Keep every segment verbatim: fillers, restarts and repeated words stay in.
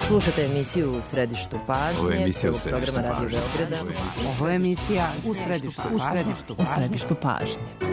Slušate emisiju U središtu pažnje. Ovo je emisija U središtu pažnje. Radio Beograda. Ovo je emisija U središtu pažnje. U središtu pažnje. U središtu pažnje.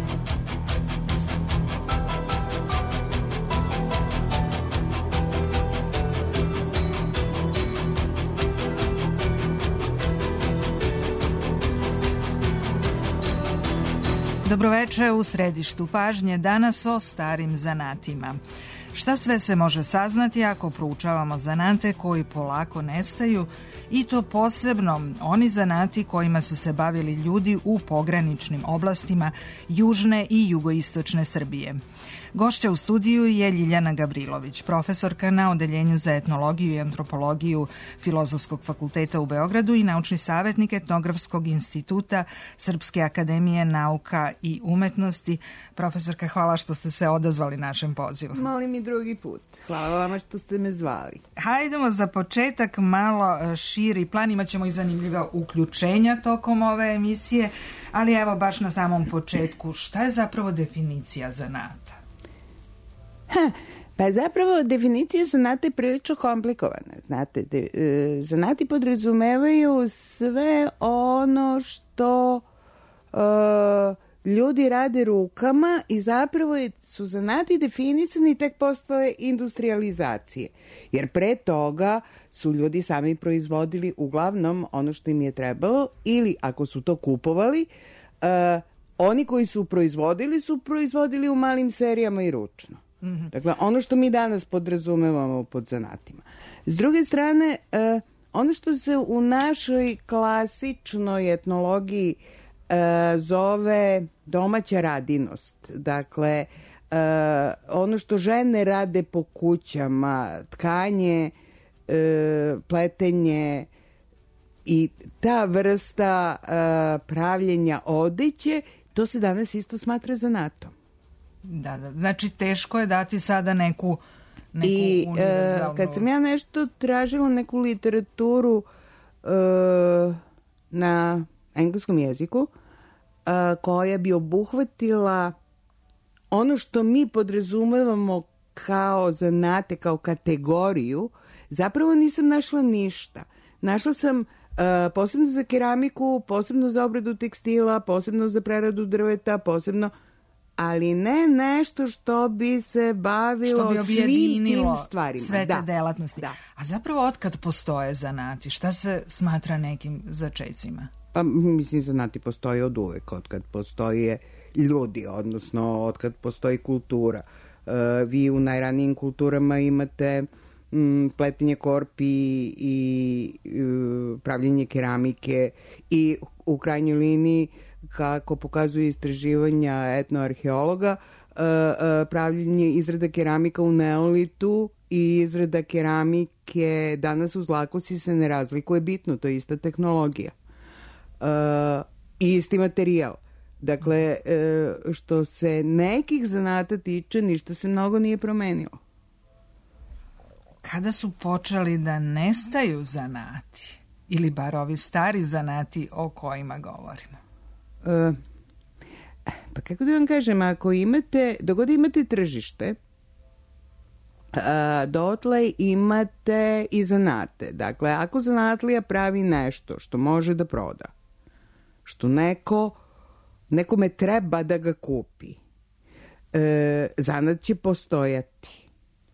Dobroveče u središtu pažnje, danas o starim zanatima. Šta sve se može saznati ako proučavamo zanate koji polako nestaju, i to posebno oni zanati kojima su se bavili ljudi u pograničnim oblastima južne i jugoistočne Srbije. Gošća u studiju je Ljiljana Gavrilović, profesorka na Odeljenju za etnologiju i antropologiju Filozofskog fakulteta u Beogradu i naučni savjetnik Etnografskog instituta Srpske akademije nauka i umetnosti. Profesorka, hvala što ste se odazvali našem pozivu. Molim i drugi put. Hvala vama što ste me zvali. Hajdemo za početak malo širi plan, imat ćemo i zanimljiva uključenja tokom ove emisije, ali evo baš na samom početku, šta je zapravo definicija zanata? Ha, pa zapravo definicija zanata je prilično komplikovana. Znate, de, e, zanati podrazumevaju sve ono što e, ljudi rade rukama i zapravo je, su zanati definisani tek posle industrializacije. Jer pre toga su ljudi sami proizvodili uglavnom ono što im je trebalo, ili ako su to kupovali, e, oni koji su proizvodili su proizvodili u malim serijama i ručno. Mm-hmm. Dakle, ono što mi danas podrazumevamo pod zanatima. S druge strane, eh, ono što se u našoj klasičnoj etnologiji eh, zove domaća radinost, dakle, eh, ono što žene rade po kućama, tkanje, eh, pletenje i ta vrsta eh, pravljenja odeće, to se danas isto smatra zanatom. Da, da. Znači, teško je dati sada neku, neku I univerzalnu... E, kad sam ja nešto tražila, neku literaturu e, na engleskom jeziku, e, koja bi obuhvatila ono što mi podrazumevamo kao zanate, kao kategoriju, zapravo nisam našla ništa. Našla sam e, posebno za keramiku, posebno za obradu tekstila, posebno za preradu drveta, posebno... ali ne nešto što bi se bavilo što bi svim tim stvarima. Sve te da. delatnosti. Da. A zapravo otkad postoje zanati? Šta se smatra nekim začecima? Pa mislim, zanati postoje od uvek, otkad postoje ljudi, odnosno otkad postoji kultura. Uh, vi u najranijim kulturama imate mm, pletenje korpi i uh, pravljenje keramike i u krajnjoj liniji, kako pokazuju istraživanja etnoarheologa, pravljenje izrada keramika u neolitu i izrada keramike danas u Zlakosi se ne razlikuje bitno, to je ista tehnologija i isti materijal. Dakle, što se nekih zanata tiče, ništa se mnogo nije promenilo. Kada su počeli da nestaju zanati, ili bar ovi stari zanati o kojima govorimo? Uh, pa kako da vam kažem, ako imate, dogod imate tržište, uh, dotle imate i zanate. Dakle, ako zanatlija pravi nešto što može da proda, što neko, nekome treba da ga kupi, uh, zanat će postojati.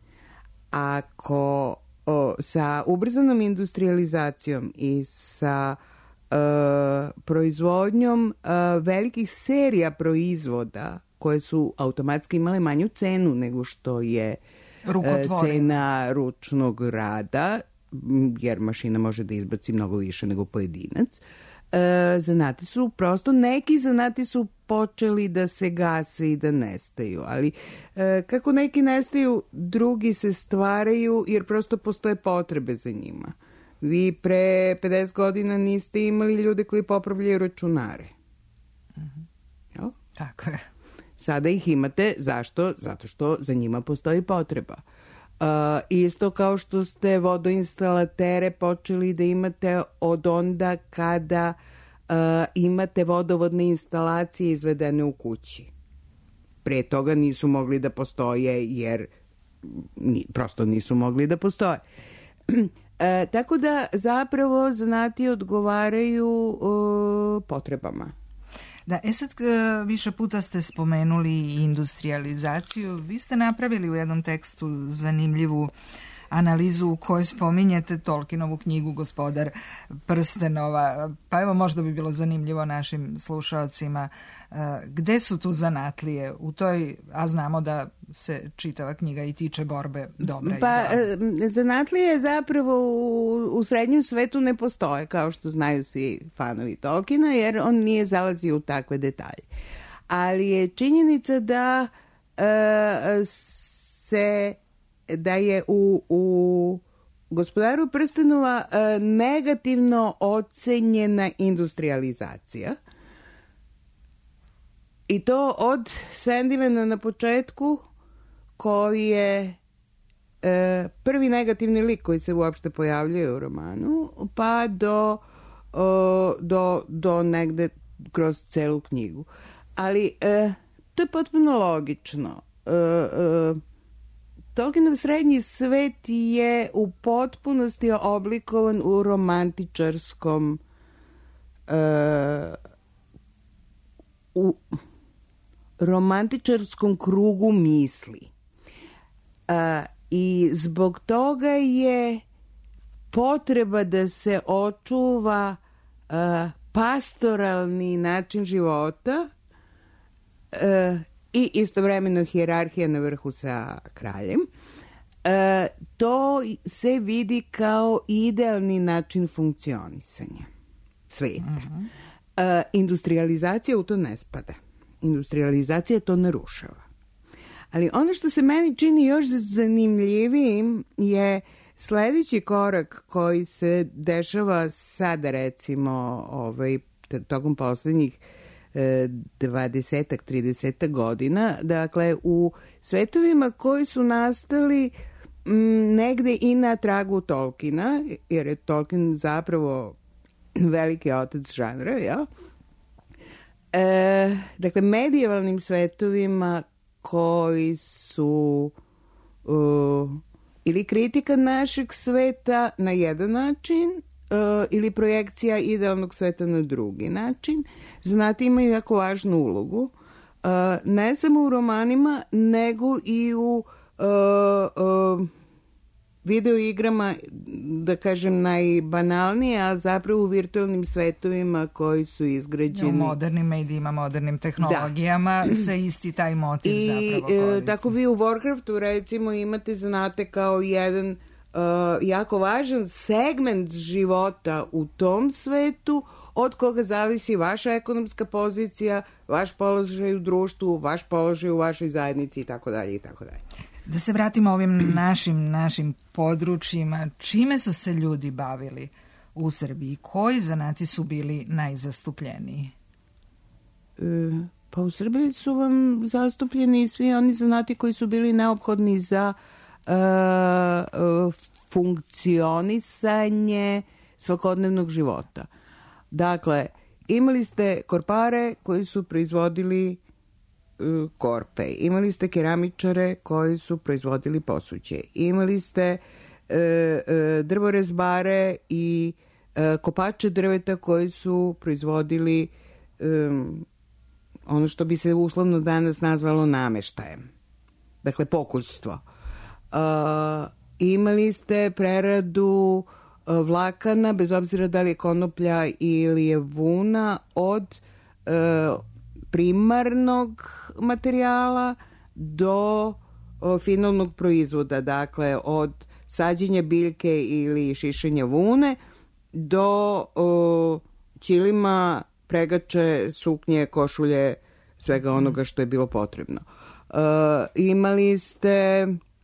Ako o, sa ubrzanom industrializacijom i sa Uh, proizvodnjom uh, velikih serija proizvoda koje su automatski imale manju cenu nego što je uh, cena ručnog rada, jer mašina može da izbaci mnogo više nego pojedinac. Uh, zanati su prosto, neki zanati su počeli da se gase i da nestaju, ali uh, kako neki nestaju, drugi se stvaraju jer prosto postoje potrebe za njima. Vi pre pedeset godina niste imali ljude koji popravljaju računare. Mm-hmm. Jo? Tako je. Sada ih imate. Zašto? Zato što za njima postoji potreba. Uh, isto kao što ste vodoinstalatere počeli da imate od onda kada uh, imate vodovodne instalacije izvedene u kući. Pre toga nisu mogli da postoje jer ni, prosto nisu mogli da postoje. E, tako da zapravo zanati odgovaraju e, potrebama. Da, e sad više puta ste spomenuli industrializaciju. Vi ste napravili u jednom tekstu zanimljivu analizu u kojoj spominjete Tolkienovu knjigu Gospodar prstenova. Pa evo, možda bi bilo zanimljivo našim slušalcima gde su tu zanatlije u toj, a znamo da se čitava knjiga i tiče borbe dobra pa, i zla. Zanatlije zapravo u, u srednjem svetu ne postoje, kao što znaju svi fanovi Tolkiena, jer on nije zalazio u takve detalje. Ali je činjenica da uh, se da je u, u Gospodaru prstenova uh, negativno ocenjena industrializacija. I to od Sandymana na početku, koji je e, prvi negativni lik koji se uopšte pojavljuje u romanu, pa do, o, do, do negde kroz celu knjigu. Ali e, to je potpuno logično. E, e, Tolkienov srednji svet je u potpunosti oblikovan u romantičarskom e, u romantičarskom krugu misli. A, i zbog toga je potreba da se očuva a, pastoralni način života a, i istovremeno hijerarhija na vrhu sa kraljem. A, to se vidi kao idealni način funkcionisanja sveta. Mm-hmm. A, industrializacija u to ne spada. Industrializacija to narušava. Ali ono što se meni čini još zanimljivijim je sledeći korak koji se dešava sada, recimo, ovaj, tokom poslednjih dvadesetak, tridesetak godina. Dakle, u svetovima koji su nastali m, negde i na tragu Tolkiena, jer je Tolkien zapravo veliki otac žanra, jel? E, dakle, medijevalnim svetovima koji su uh, ili kritika našeg sveta na jedan način uh, ili projekcija idealnog sveta na drugi način, zanati imaju jako važnu ulogu, uh, ne samo u romanima, nego i u uh, uh, video igrama, da kažem najbanalnije, a zapravo u virtualnim svetovima koji su izgrađeni. U modernim medijima, modernim tehnologijama da. se isti taj motiv I, zapravo koristi. I tako vi u Warcraftu recimo imate zanate kao jedan uh, jako važan segment života u tom svetu, od koga zavisi vaša ekonomska pozicija, vaš položaj u društvu, vaš položaj u vašoj zajednici i tako dalje i tako dalje. Da se vratimo ovim našim, našim područjima, čime su se ljudi bavili u Srbiji? Koji zanati su bili najzastupljeniji? E, pa u Srbiji su vam zastupljeni svi oni zanati koji su bili neophodni za e, e, funkcionisanje svakodnevnog života. Dakle, imali ste korpare koji su proizvodili korpe, imali ste keramičare koji su proizvodili posuđe, imali ste e, e, drvorezbare i e, kopače drveta koji su proizvodili e, ono što bi se uslovno danas nazvalo nameštajem, dakle pokućstvo. E, imali ste preradu e, vlakana, bez obzira da li je konoplja ili je vuna, od e, primarnog materijala do o, finalnog proizvoda, dakle od sađenja biljke ili šišenja vune do o, ćilima, pregače, suknje, košulje, svega onoga što je bilo potrebno. E, imali ste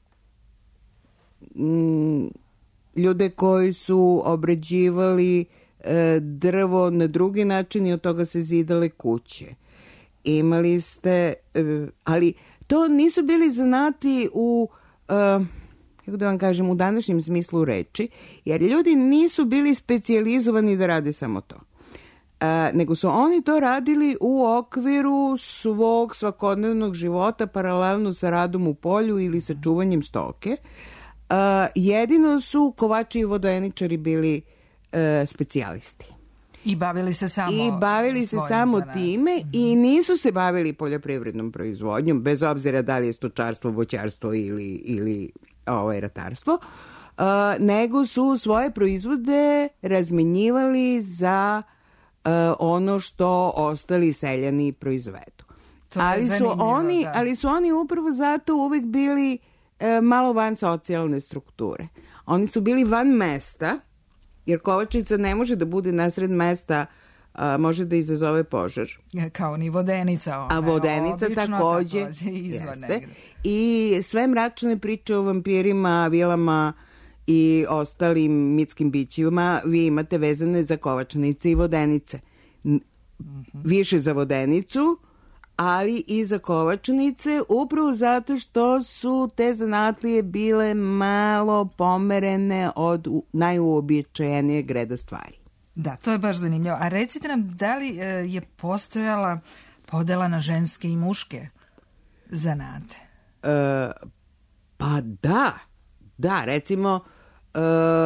m, ljude koji su obrađivali e, drvo na drugi način i od toga se zidale kuće. Imali ste, ali to nisu bili zanati u, kako da vam kažem, u današnjem smislu reči, jer ljudi nisu bili specijalizovani da rade samo to. Nego su oni to radili u okviru svog svakodnevnog života, paralelno sa radom u polju ili sa čuvanjem stoke. jedino su kovači i vodeničari bili uh, specijalisti. I bavili se samo I bavili se samo zanatom. time mm-hmm. i nisu se bavili poljoprivrednom proizvodnjom, bez obzira da li je stočarstvo, voćarstvo ili, ili ovaj, ratarstvo, uh, nego su svoje proizvode razmenjivali za uh, ono što ostali seljani proizvedu. Ali su, oni, da. ali su oni upravo zato uvek bili uh, malo van socijalne strukture. Oni su bili van mesta, jer kovačica ne može da bude nasred mesta, a, može da izazove požar. Kao ni vodenica. Ona, a vodenica takođe, takođe jeste. I sve mračne priče o vampirima, vilama i ostalim mitskim bićima vi imate vezane za kovačnice i vodenice. Mm-hmm. Više za vodenicu, ali i za kovačnice, upravo zato što su te zanatlije bile malo pomerene od najuobičajenijeg reda stvari. Da, to je baš zanimljivo. A recite nam, da li je postojala podela na ženske i muške zanate? E, pa da. Da, recimo e,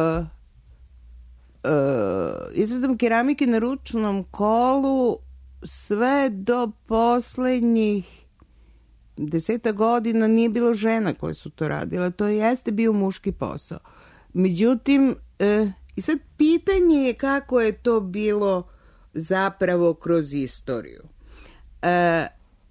e, izradom keramike na ručnom kolu sve do poslednjih deseta godina nije bilo žena koje su to radile. To jeste bio muški posao. Međutim, e, i sad pitanje je kako je to bilo zapravo kroz istoriju. E,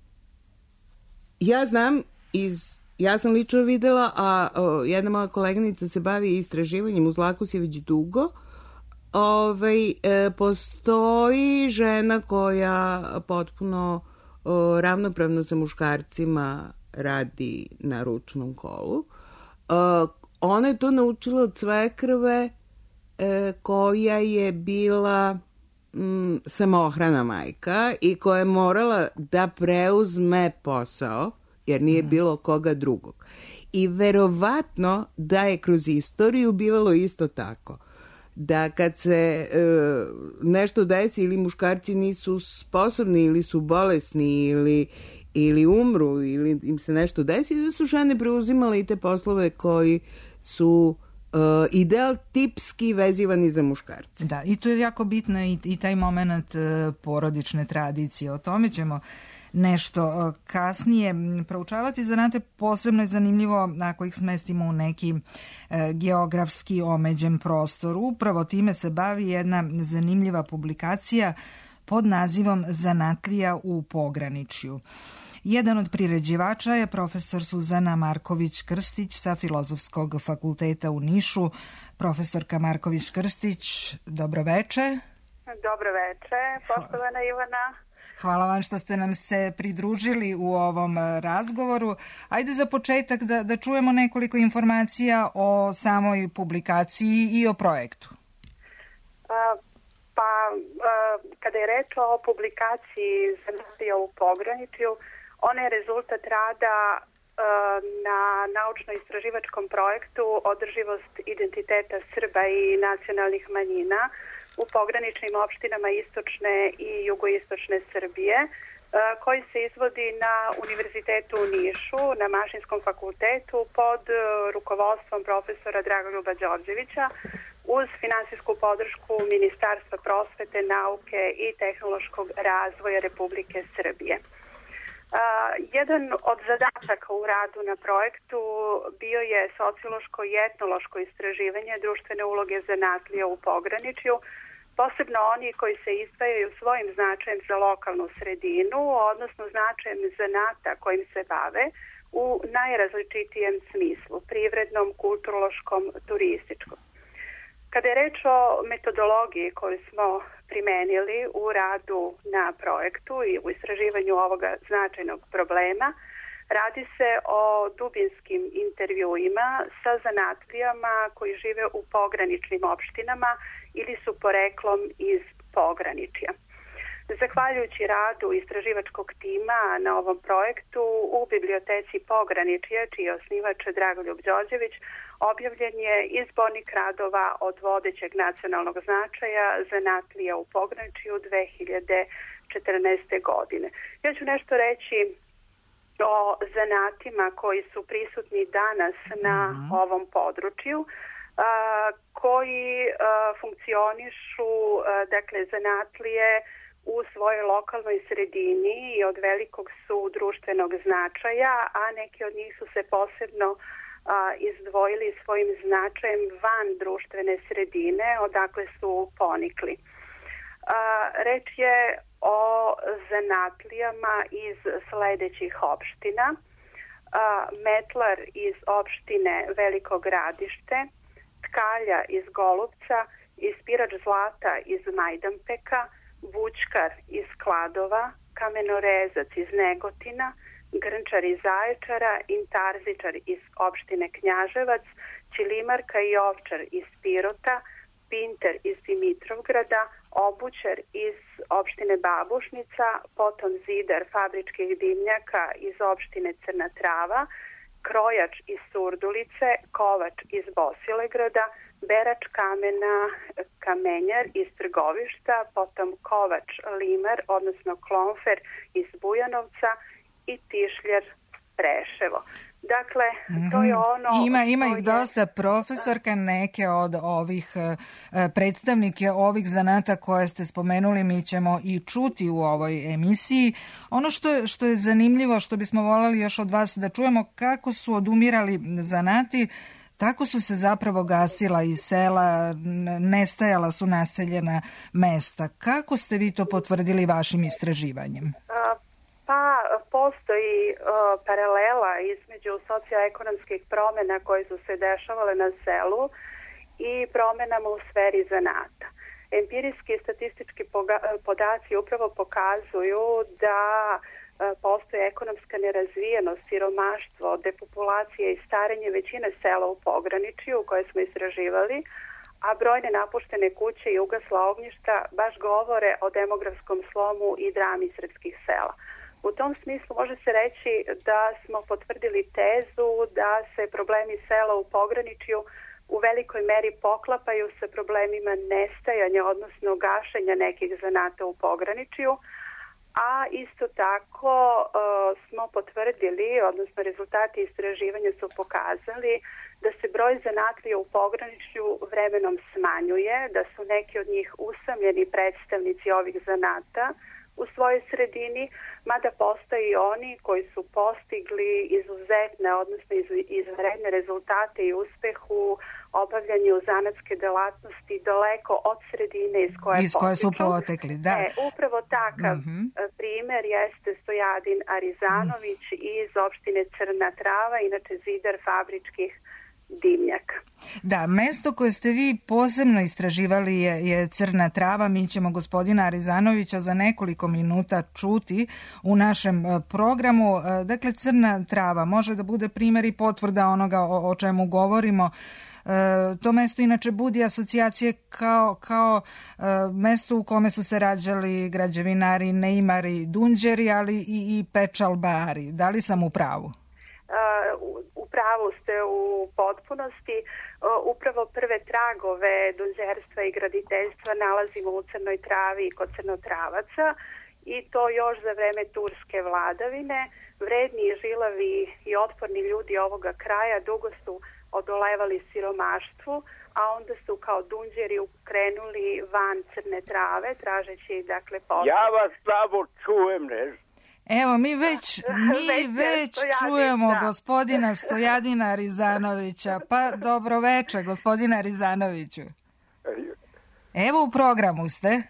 ja znam, iz, ja sam lično videla, a o, jedna moja koleginica se bavi istraživanjem u Zlakusje već dugo. Ove, e, postoji žena koja potpuno o, ravnopravno sa muškarcima radi na ručnom kolu. E, ona je to naučila od svekrve e, koja je bila m, samohrana majka i koja je morala da preuzme posao jer nije bilo koga drugog. I verovatno da je kroz istoriju bivalo isto tako. Da kad se e, nešto desi ili muškarci nisu sposobni ili su bolesni ili, ili umru ili im se nešto desi, da su žene preuzimale i te poslove koji su e, ideal tipski vezivani za muškarce. Da, i tu je jako bitna i, i taj moment e, porodične tradicije. O tome ćemo nešto kasnije proučavati. Zanate posebno je zanimljivo ako ih smestimo u neki e, geografski omeđen prostor. Upravo time se bavi jedna zanimljiva publikacija pod nazivom Zanatlija u pograničju. Jedan od priređivača je profesor Suzana Marković-Krstić sa Filozofskog fakulteta u Nišu. Profesorka Marković-Krstić, dobroveče. Dobroveče, poštovana Ivana. Hvala vam što ste nam se pridružili u ovom razgovoru. Ajde za početak da, da čujemo nekoliko informacija o samoj publikaciji i o projektu. A, pa, a, kada je reč o publikaciji Zanatlija u pograničju, ona je rezultat rada a, na naučno-istraživačkom projektu Održivost identiteta Srba i nacionalnih manjina u pograničnim opštinama istočne i jugoistočne Srbije, koji se izvodi na Univerzitetu u Nišu, na Mašinskom fakultetu pod rukovodstvom profesora Dragoljuba Đorđevića uz finansijsku podršku Ministarstva prosvete, nauke i tehnološkog razvoja Republike Srbije. Uh, jedan od zadataka u radu na projektu bio je sociološko i etnološko istraživanje društvene uloge zanatlija u pograničju, posebno oni koji se izdvajaju svojim značajem za lokalnu sredinu, odnosno značajem zanata kojim se bave u najrazličitijem smislu, privrednom, kulturološkom, turističkom. Kada je reč o metodologiji koju smo primenili u radu na projektu i u istraživanju ovoga značajnog problema, radi se o dubinskim intervjuima sa zanatlijama koji žive u pograničnim opštinama ili su poreklom iz pograničja. Zahvaljujući radu istraživačkog tima na ovom projektu u biblioteci Pograničja, čiji je osnivač Dragoljub Đorđević, objavljen je izbornik radova od vodećeg nacionalnog značaja zanatlija u pograničju dve hiljade četrnaeste. godine. Ja ću nešto reći o zanatima koji su prisutni danas na mm-hmm. ovom području, a, koji a, funkcionišu, a, dakle, zanatlije u svojoj lokalnoj sredini i od velikog su društvenog značaja, a neki od njih su se posebno a, izdvojili svojim značajem van društvene sredine, odakle su ponikli. A, reč je o zanatlijama iz sledećih opština: a, metlar iz opštine Veliko Gradište, tkalja iz Golubca, ispirač zlata iz Majdanpeka, vučkar iz Kladova, kamenorezac iz Negotina, grnčar iz Zaječara, intarzičar iz opštine Knjaževac, ćilimarka i ovčar iz Pirota, pinter iz Dimitrovgrada, obućar iz opštine Babušnica, potom zidar fabričkih dimnjaka iz opštine Crna Trava, krojač iz Surdulice, kovač iz Bosilegrada, berač kamena, kamenjar iz Trgovišta, potom kovač limar, odnosno klonfer iz Bujanovca i tišljar Preševo. Dakle, to je ono... Ima, ima ih dosta, profesorka, neke od ovih predstavnike ovih zanata koje ste spomenuli mi ćemo i čuti u ovoj emisiji. Ono što je, što je zanimljivo, što bismo voljeli još od vas da čujemo, kako su odumirali zanati, tako su se zapravo gasila i sela, nestajala su naseljena mesta. Kako ste vi to potvrdili vašim istraživanjem? Pa postoji uh, paralela između socioekonomskih promjena koje su se dešavale na selu i promjenama u sferi zanata. Empirijski i statistički podaci upravo pokazuju da uh, postoji ekonomska nerazvijenost, siromaštvo, depopulacija i starenje većine sela u pograničju koje smo istraživali, a brojne napuštene kuće i ugasla ognjišta baš govore o demografskom slomu i drami srpskih sela. U tom smislu može se reći da smo potvrdili tezu da se problemi sela u pograničju u velikoj meri poklapaju sa problemima nestajanja, odnosno gašenja nekih zanata u pograničju, a isto tako uh, smo potvrdili, odnosno rezultati istraživanja su pokazali da se broj zanatlija u pograničju vremenom smanjuje, da su neki od njih usamljeni predstavnici ovih zanata u svojoj sredini, mada postoje i oni koji su postigli izuzetne, odnosno izvanredne rezultate i uspeh u obavljanju zanatske delatnosti daleko od sredine iz koje, iz koje su potekli. Da. E, upravo takav mm-hmm. primer jeste Stojadin Arizanović mm. iz opštine Crna Trava, inače zidar fabričkih dimnjaka. Da, mesto koje ste vi posebno istraživali je, je Crna Trava. Mi ćemo gospodina Arizanovića za nekoliko minuta čuti u našem programu. Dakle, Crna Trava može da bude primjer i potvrda onoga o, o čemu govorimo. E, to mesto inače budi asocijacije kao, kao e, mesto u kome su se rađali građevinari, neimari, dunđeri, ali i, i pečalbari. Da li sam u pravu? Uh, u pravu ste u potpunosti. Uh, upravo prve tragove dunđerstva i graditeljstva nalazimo u Crnoj Travi i kod Crnotravaca i to još za vreme turske vladavine. Vredni, žilavi i otporni ljudi ovoga kraja dugo su odolevali siromaštvu, a onda su kao dunđeri krenuli van Crne Trave tražeći, dakle, posao. Ja vas slabo čujem, ne? Evo, mi već, mi već čujemo gospodina Stojadina Arizanovića. Pa, dobro večer, gospodine Arizanoviću. Evo, u programu ste.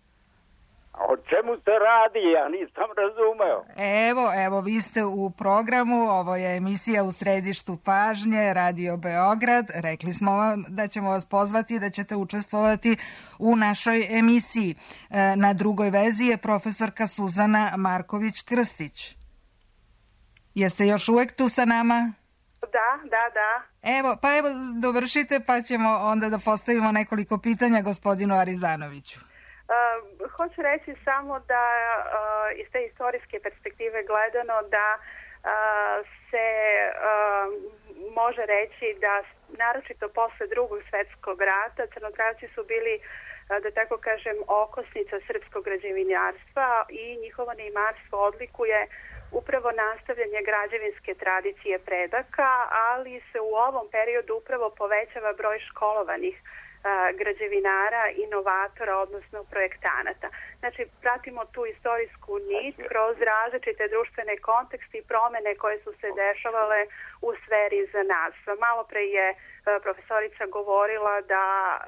O čemu se radi? Ja nisam razumeo. Evo, evo, vi ste u programu. Ovo je emisija U središtu pažnje, Radio Beograd. Rekli smo vam da ćemo vas pozvati, da ćete učestvovati u našoj emisiji. Na drugoj vezi je profesorka Suzana Marković-Krstić. Jeste još uvek tu sa nama? Da, da, da. Evo, pa evo, dovršite pa ćemo onda da postavimo nekoliko pitanja gospodinu Arizanoviću. Uh, hoću reći samo da uh, iz te istorijske perspektive gledano da uh, se uh, može reći da naročito posle drugog svetskog rata Crnotravci su bili, uh, da tako kažem, okosnica srpskog građevinarstva i njihovo neimarstvo odlikuje upravo nastavljanje građevinske tradicije predaka, ali se u ovom periodu upravo povećava broj školovanih građevinara, inovatora, odnosno projektanata. Znači, pratimo tu istorijsku nit kroz različite društvene kontekste i promene koje su se dešavale u sferi zanatstva. Malo pre je profesorica govorila da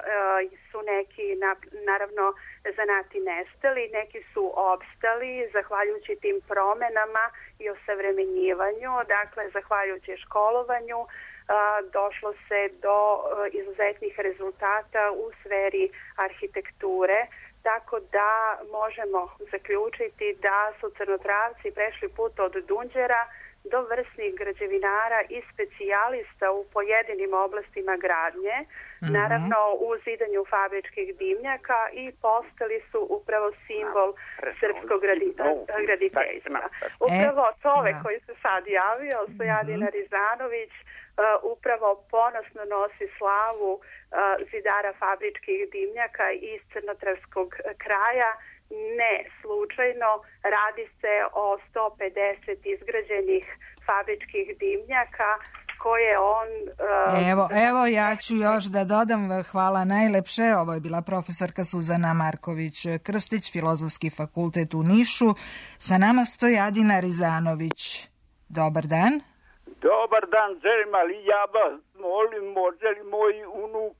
su neki, naravno, zanati nestali, neki su opstali zahvaljujući tim promenama i osavremenjivanju, dakle, zahvaljujući školovanju, došlo se do izuzetnih rezultata u sferi arhitekture, tako da možemo zaključiti da su Crnotravci prešli put od dunđera do vrsnih građevinara i specijalista u pojedinim oblastima gradnje, mm-hmm. naravno u zidanju fabričkih dimnjaka, i postali su upravo simbol srpskog graditeljstva. Upravo čovek koji se sad javio, Stojadina Rizanović, Uh, upravo ponosno nosi slavu uh, zidara fabričkih dimnjaka iz crnotravskog kraja. Ne slučajno, radi se o sto pedeset izgrađenih fabričkih dimnjaka koje on... Uh, evo, evo ja ću još da dodam, hvala najlepše. Ovo je bila profesorka Suzana Marković-Krstić, Filozofski fakultet u Nišu. Sa nama Stojadina Rizanović. Dobar dan. Dobar dan, želim, ali ja vas molim, može li moj unuk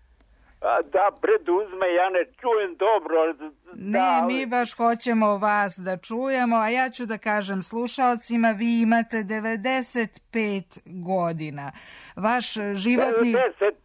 a, da preduzme, ja ne čujem dobro. Da, ne, mi baš hoćemo vas da čujemo, a ja ću da kažem slušalcima, vi imate devedeset pet godina. Vaš životni... devedeset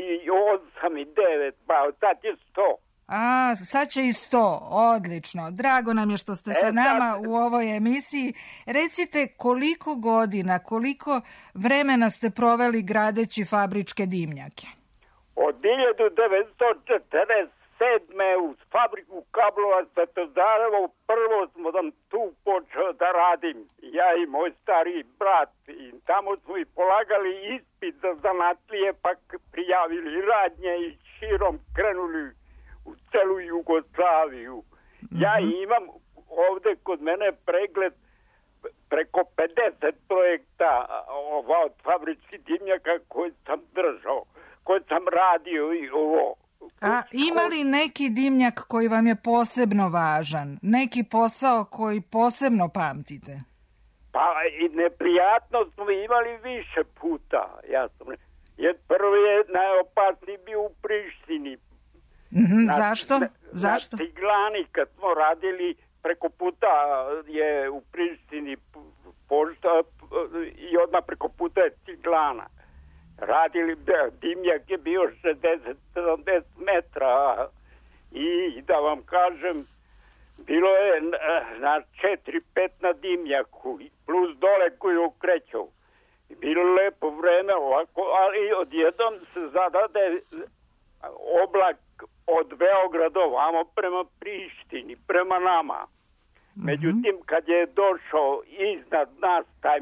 osam i devet, pa sad je sto. A, sad će i sto, odlično. Drago nam je što ste sa nama u ovoj emisiji. Recite koliko godina, koliko vremena ste proveli gradeći fabričke dimnjake? Od hiljadu devetsto četrdeset sedme u fabriku kablova Svetozarevo prvo smo nam tu počeo da radim. Ja i moj stariji brat. I tamo smo i polagali ispit za zanatlije, pa prijavili radnje i širom krenuli u celu Jugoslaviju. Mm-hmm. Ja imam ovde kod mene pregled preko pedeset projekta ova od fabričkih dimnjaka koje sam držao, koje sam radio i ovo. A ima li neki dimnjak koji vam je posebno važan? Neki posao koji posebno pamtite? Pa i neprijatno smo imali više puta. Ja sam, jer prvi je najopasniji bio u Prištini. Mm-hmm, na, zašto? Na, zašto? Na Tiglani kad smo radili preko puta je u Prištini pošta i odmah preko puta je Tiglana. Radili, dimnjak je bio šezdeset sedamdeset metra i da vam kažem, bilo je na četiri pet na dimnjaku plus dole koji okrećao. Bilo lepo vreme ovako, ali odjednom se zadade oblak od Beograda ovamo prema Prištini, prema nama. Međutim, kad je došao iznad nas taj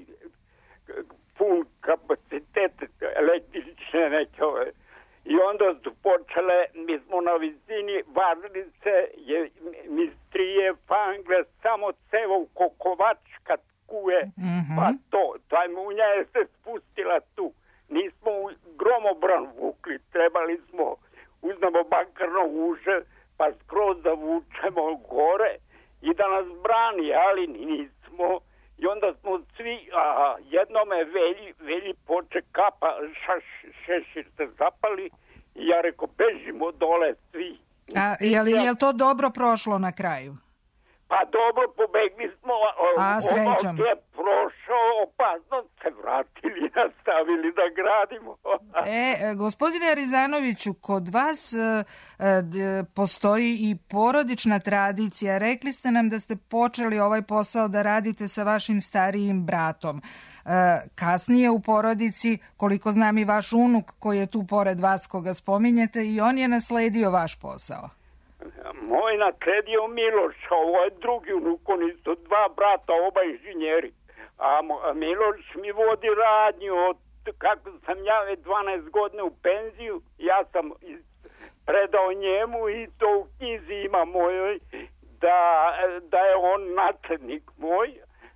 pun kapacitet električne neke ove, i onda su počele, mi smo na visini Varnice, je Mistrije, Fangle, samo cevov Kokovačka kuje, mm-hmm. pa to, taj munja je se spustila tu. Nismo gromobran vukli, trebali smo, uzmemo bankarno uže, pa skroz da vučemo gore i da nas brani, ali nismo. I onda smo svi, a, jednome velji, velji poče kapa, šaš, šešir se zapali i ja reko, bežimo dole svi. A je li je to dobro prošlo na kraju? Pa dobro, pobegli smo, a srećom je prošao, opasno se vratili i nastavili da gradimo. E, gospodine Rizanoviću, kod vas e, d, postoji i porodična tradicija. Rekli ste nam da ste počeli ovaj posao da radite sa vašim starijim bratom. E, kasnije u porodici, koliko znam, i vaš unuk koji je tu pored vas koga spominjete, i on je nasledio vaš posao. Moj nasledio Miloš, ovo je drugi unuk, oni su dva brata, oba inženjeri. A Miloš mi vodi radnju od kako sam ja već dvanaest godina u penziju, ja sam predao njemu i to u knjizi ima mojoj da, da je on naslednik moj.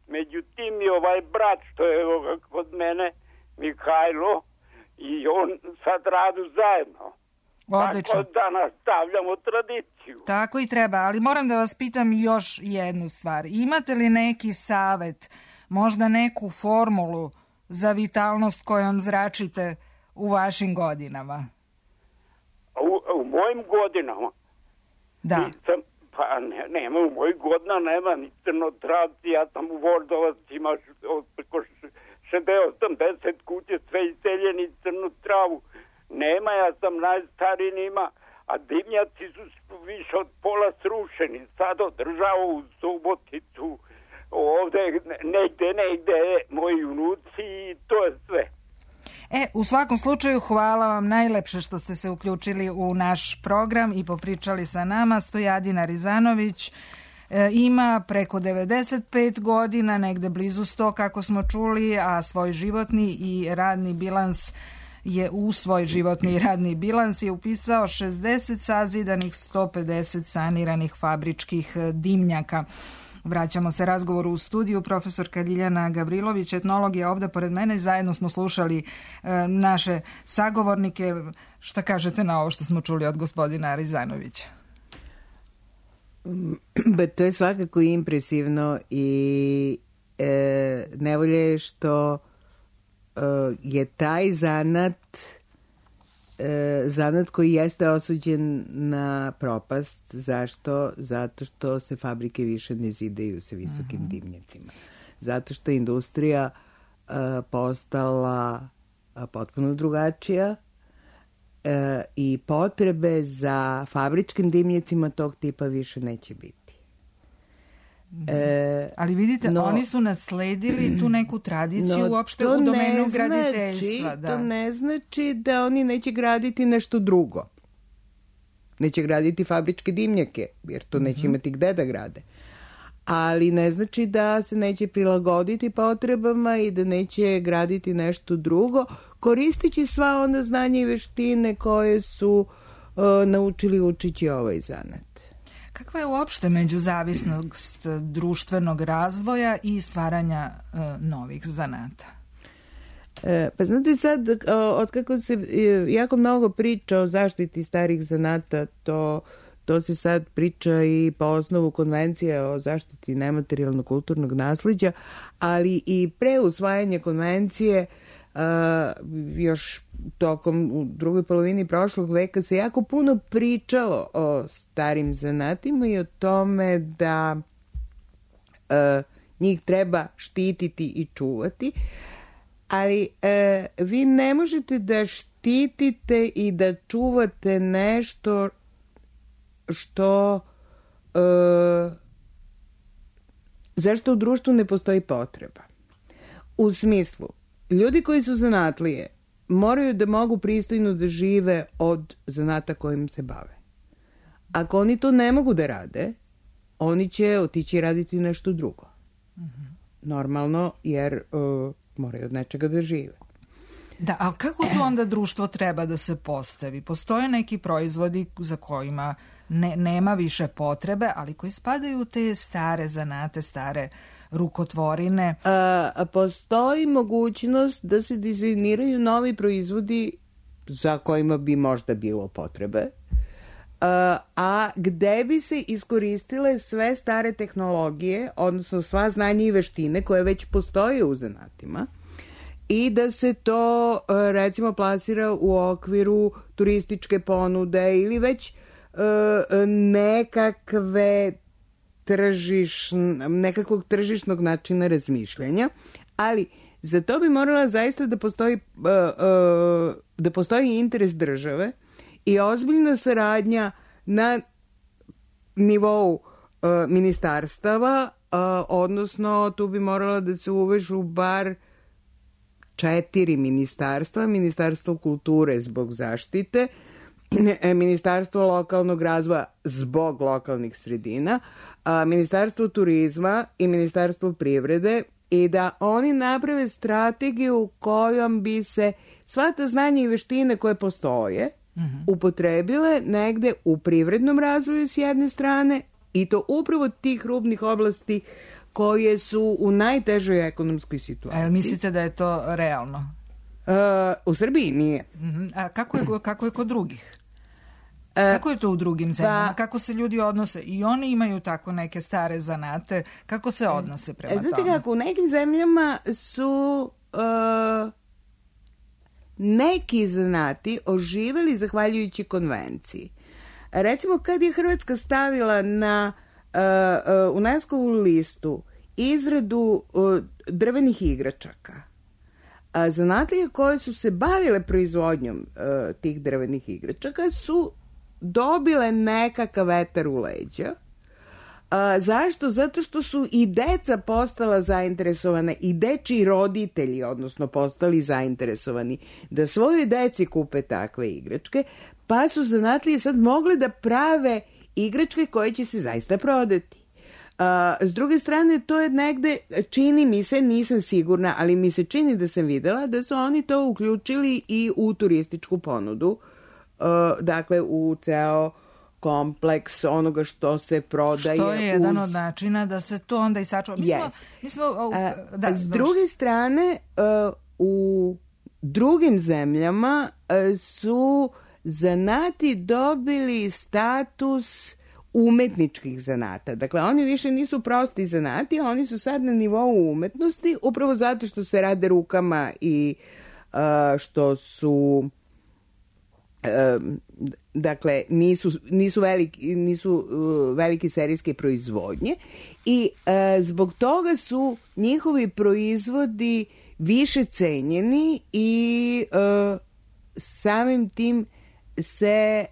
Međutim i ovaj brat što je evo kod mene, Mihajlo, i on sad radu zajedno. Odlično. Tako da nastavljamo tradiciju. Tako i treba, ali moram da vas pitam još jednu stvar. Imate li neki savet, možda neku formulu za vitalnost kojom zračite u vašim godinama? U, u mojim godinama? Da. Nisam, pa ne, nema, u mojih godina nema ni crnotravci, ja sam u Vordovacima preko šezdeset osamdeset kuće, sve iseljeni crnu travu. Nema, ja sam najstariji nima, a dimnjaci su više od pola srušeni. Sad održava u Suboticu, ovde negde, negde moji unuci i to je sve. E, u svakom slučaju hvala vam najlepše što ste se uključili u naš program i popričali sa nama. Stojadina Rizanović e, ima preko devedeset pet godina, negde blizu sto kako smo čuli, a svoj životni i radni bilans je u svoj životni i radni bilans je upisao šezdeset sazidanih, sto pedeset saniranih fabričkih dimnjaka. Vraćamo se razgovoru u studiju. Profesorka Ljiljana Gavrilović, etnolog, je ovde pored mene i zajedno smo slušali e, naše sagovornike. Šta kažete na ovo što smo čuli od gospodina Rizanovića? Ba, to je svakako impresivno i e, nevolje je što e, je taj zanat e, zanat koji jeste osuđen na propast. Zašto? Zato što se fabrike više ne zidaju sa visokim uh-huh. dimnjacima. Zato što je industrija e, postala a, potpuno drugačija e, i potrebe za fabričkim dimnjacima tog tipa više neće biti. E, Ali vidite, no, oni su nasledili tu neku tradiciju no, uopšte u domenu graditeljstva. Znači, da. To ne znači da oni neće graditi nešto drugo. Neće graditi fabričke dimnjake, jer to neće mm-hmm. imati gde da grade. Ali ne znači da se neće prilagoditi potrebama i da neće graditi nešto drugo, koristići sva onda znanja i veštine koje su uh, naučili učići ovaj zanat. Kakva je uopšte međuzavisnost društvenog razvoja i stvaranja e, novih zanata? E, pa znate sad, otkako se jako mnogo priča o zaštiti starih zanata, to, to se sad priča i po osnovu konvencije o zaštiti nematerijalnog kulturnog nasleđa, ali i pre usvajanja konvencije Uh, još tokom u drugoj polovini prošlog veka se jako puno pričalo o starim zanatima i o tome da uh, njih treba štititi i čuvati, ali uh, vi ne možete da štitite i da čuvate nešto što uh, zašto u društvu ne postoji potreba. U smislu, ljudi koji su zanatlije moraju da mogu pristojno da žive od zanata kojim se bave. Ako oni to ne mogu da rade, oni će otići raditi nešto drugo. Mm-hmm. Normalno, jer uh, moraju od nečega da žive. Da, ali kako to onda društvo treba da se postavi? Postoje neki proizvodi za kojima ne, nema više potrebe, ali koji spadaju u te stare zanate, stare rukotvorine. A, postoji mogućnost da se dizajniraju novi proizvodi za kojima bi možda bilo potrebe, a, a gde bi se iskoristile sve stare tehnologije, odnosno sva znanja i veštine koje već postoje u zanatima i da se to recimo plasira u okviru turističke ponude ili već nekakve tržišn, nekakvog tržišnog načina razmišljanja, ali za to bi morala zaista da postoji uh, uh, da postoji interes države i ozbiljna saradnja na nivou uh, ministarstava, uh, odnosno tu bi morala da se uvežu bar četiri ministarstva, Ministarstvo kulture zbog zaštite, Ministarstvo lokalnog razvoja zbog lokalnih sredina, Ministarstvo turizma i Ministarstvo privrede i da oni naprave strategiju kojom bi se sva ta znanja i veštine koje postoje mm-hmm. upotrebile negde u privrednom razvoju s jedne strane i to upravo tih rubnih oblasti koje su u najtežoj ekonomskoj situaciji. A jel mislite da je to realno? Uh, u Srbiji nije. Uh-huh. A kako je, kako je kod drugih? Kako je to u drugim zemljama? Pa, kako se ljudi odnose? I oni imaju tako neke stare zanate. Kako se odnose prema znate tome? Znate kako, u nekim zemljama su uh, neki zanati oživeli zahvaljujući konvenciji. Recimo, kad je Hrvatska stavila na uh, uh, UNESCO-vu listu izradu uh, drvenih igračaka, a zanatlije koje su se bavile proizvodnjom uh, tih drvenih igračaka su dobile nekakav vetar u leđa. A, zašto? Zato što su i deca postala zainteresovane i dečiji roditelji, odnosno postali zainteresovani da svojoj deci kupe takve igračke, pa su zanatlije sad mogli da prave igračke koje će se zaista prodati. A, s druge strane, to je negde, čini mi se, nisam sigurna, ali mi se čini da sam videla da su oni to uključili i u turističku ponudu. Uh, dakle u ceo kompleks onoga što se prodaje. Što je jedan uz... od načina da se to onda i sačuva. Mi yes. smo, mi smo, uh, da, S druge strane, uh, u drugim zemljama uh, su zanati dobili status umetničkih zanata. Dakle, oni više nisu prosti zanati, oni su sad na nivou umetnosti, upravo zato što se rade rukama i uh, što su Um, dakle nisu, nisu, veliki, nisu uh, velike serijske proizvodnje i uh, zbog toga su njihovi proizvodi više cenjeni i uh, samim tim se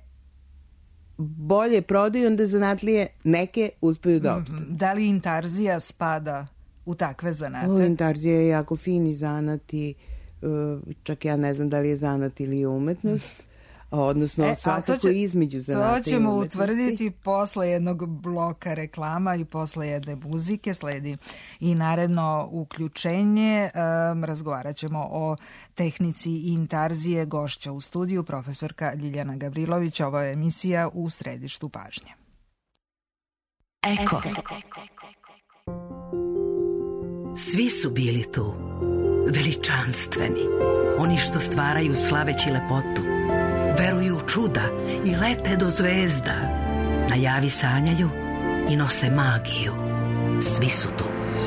bolje prodaju, onda zanatlije neke uspeju da opstanu. Da li intarzija spada u takve zanate? O, intarzija je jako fini zanat i uh, čak ja ne znam da li je zanat ili je umetnost. Odnosno, e, svakako će, između zanata to ćemo utvrditi posle jednog bloka reklama i posle jedne muzike. Sledi i naredno uključenje. Um, razgovarat ćemo o tehnici intarzije. Gošća u studiju, profesorka Ljiljana Gavrilović. Ovo je emisija U središtu pažnje. Eko. Svi su bili tu, veličanstveni, oni što stvaraju slaveći lepotu, veruju u čuda i lete do zvezda, na javi sanjaju i nose magiju. Svi su tu.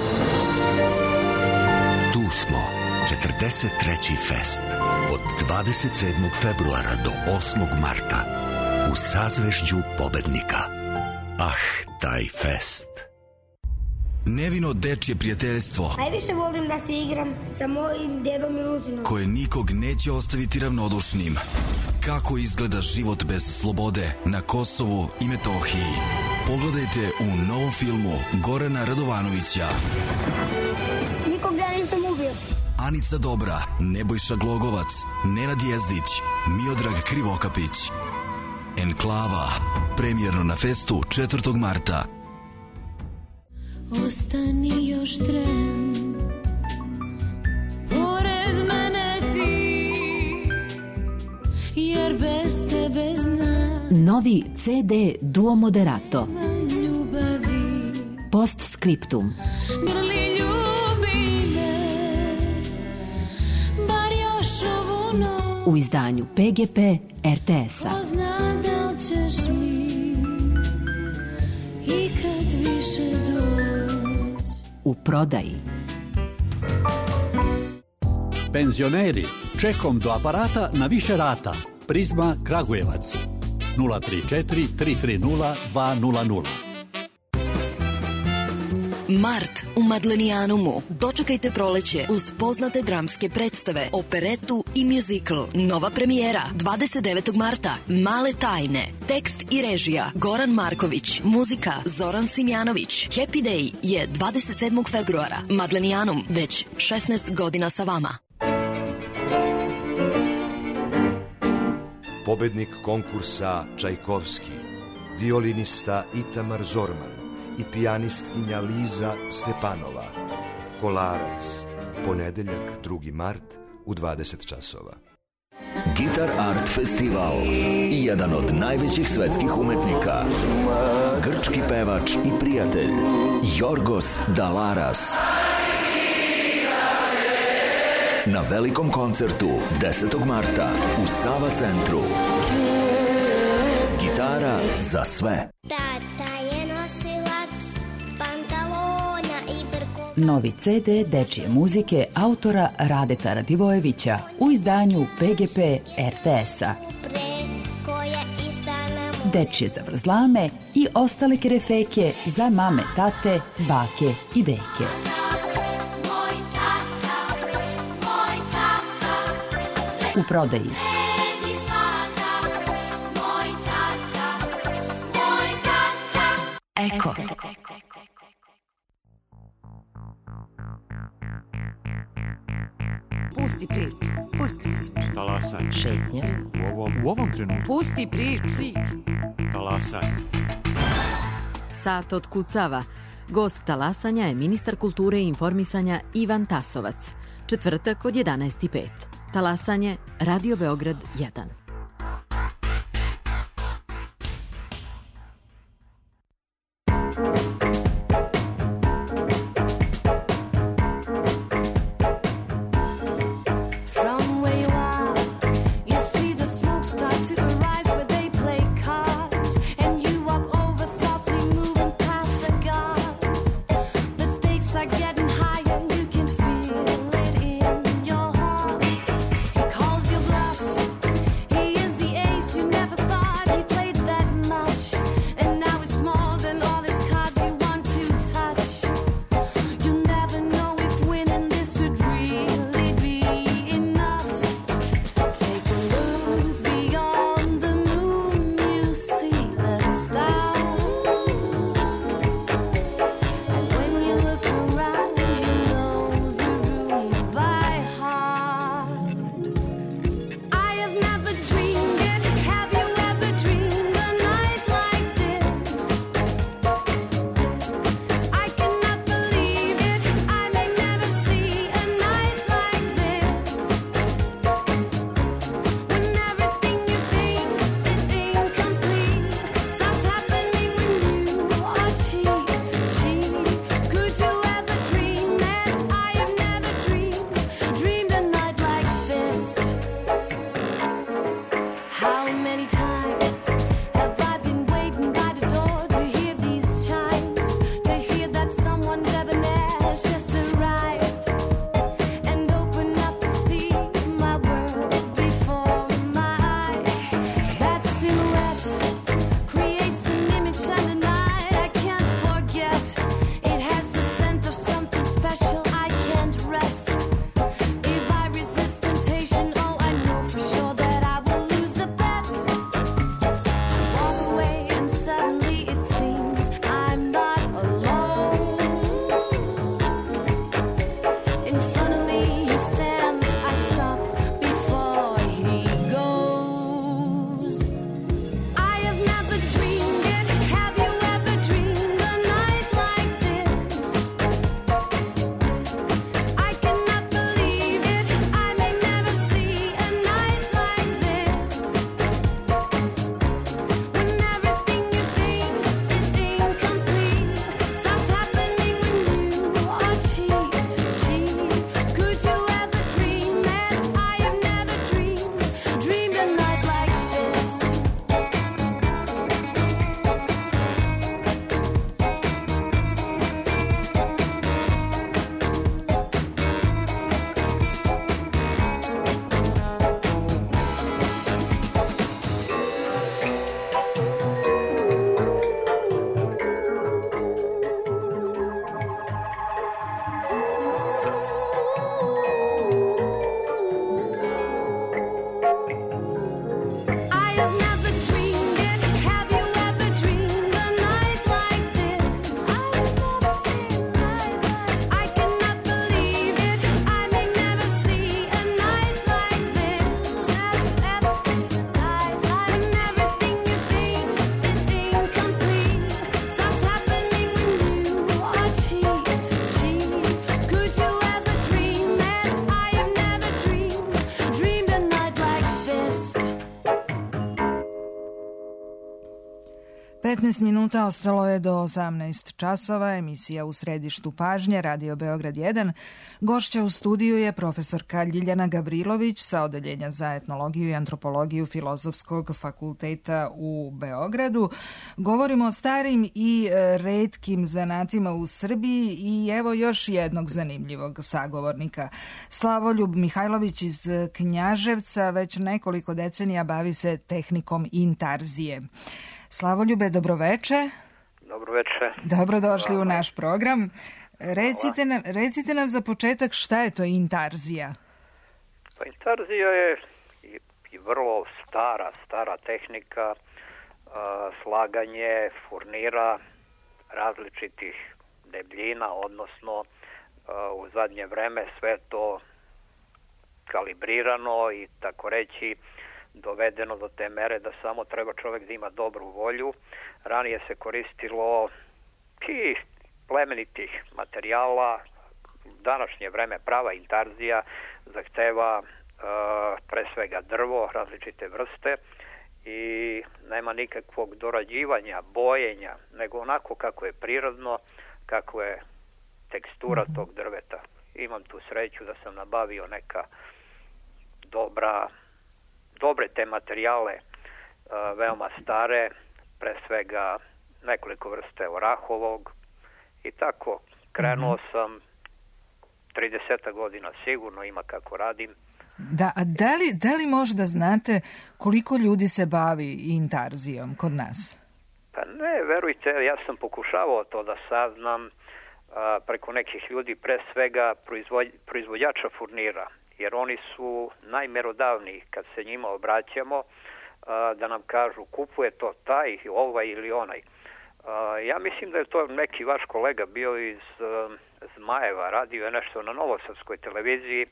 Tu smo, četrdeset treći fest, od dvadeset sedmog februara do osmog marta, u sazvežđu pobednika. Ah, taj fest. Nevino dečje prijateljstvo. Najviše volim da se igram sa mojim dedom Miluzinom, koje nikog neće ostaviti ravnodušnim. Kako izgleda život bez slobode na Kosovu i Metohiji? Pogledajte u novom filmu Gorana Radovanovića. Nikog ja nisam ubio. Anica Dobra, Nebojša Glogovac, Nenad Jezdić, Miodrag Krivokapić. Enklava, premijerno na festu četvrtog marta. Ostani još tren, pored mene ti, jer bez tebe znam. Novi ce de Duo Moderato. Postscriptum. Grli ljubi me, bar još ovu noć. U izdanju pe ge pe er te es-a. Ko zna da li ćeš mi ikad više doći. U prodaji. Penzioneri, čekom do aparata na više rata. Prizma Kragujevac. nula tri četiri tri tri nula dva nula nula. Mart u Madlenijanumu. Dočekajte proleće uz poznate dramske predstave, operetu i muzikl. Nova premijera dvadeset devetog marta. Male tajne. Tekst i režija Goran Marković. Muzika Zoran Simjanović. Happy Day je dvadeset sedmog februara. Madlenijanum već šesnaest godina sa vama. Pobednik konkursa Čajkovski, violinista Itamar Zorman i pijanistkinja Liza Stepanova. Kolarac, ponedeljak drugi mart u dvadeset časova. Guitar Art Festival i jedan od najvećih svetskih umetnika, grčki pevač i prijatelj Jorgos Dalaras. Na velikom koncertu desetog marta u Sava centru. Gitara za sve. Novi ce de dečije muzike autora Radeta Radivojevića u izdanju pe ge pe er te es-a. Dečije zavrzlame i ostale kerefeke za mame, tate, bake i deke. U prodaji. Eko. Pusti priču. Pusti priču. Talasanje. Šetnja. U ovom, u ovom trenutku. Pusti priču. Talasanje. Sat otkucava. Gost talasanja je ministar kulture i informisanja Ivan Tasovac. Četvrtak od jedanaest i pet. Talasanje, Radio Beograd jedan. He petnaest minuta ostalo je do osamnaest časova, emisija U središtu pažnje, Radio Beograd jedan. Gošća u studiju je profesorka Ljiljana Gavrilović sa Odeljenja za etnologiju i antropologiju Filozofskog fakulteta u Beogradu. Govorimo o starim i retkim zanatima u Srbiji i evo još jednog zanimljivog sagovornika. Slavoljub Mihajlović iz Knjaževca već nekoliko decenija bavi se tehnikom intarzije. Slavoljube, dobroveče. Dobroveče. Dobrodošli u naš program. Recite nam, recite nam za početak šta je to intarzija? Pa intarzija je i, i vrlo stara, stara tehnika, a, slaganje furnira različitih debljina, odnosno a, u zadnje vreme sve to kalibrirano i tako reći dovedeno do te mere da samo treba čovjek da ima dobru volju. Ranije se koristilo i plemenitih materijala. Današnje vreme prava intarzija zahteva e, pre svega drvo, različite vrste i nema nikakvog dorađivanja, bojenja, nego onako kako je prirodno, kako je tekstura tog drveta. Imam tu sreću da sam nabavio neka dobra dobre te materijale, uh, veoma stare, pre svega nekoliko vrste orahovog i tako. Krenuo sam trideset godina sigurno ima kako radim. Da, a da li, da li možda znate koliko ljudi se bavi intarzijom kod nas? Pa ne, verujte, ja sam pokušavao to da saznam uh, preko nekih ljudi, pre svega proizvod, proizvođača furnira, jer oni su najmerodavniji kad se njima obraćamo da nam kažu kupuje to taj, ovaj ili onaj. Ja mislim da je to neki vaš kolega bio iz Zmajeva, radio je nešto na Novosadskoj televiziji.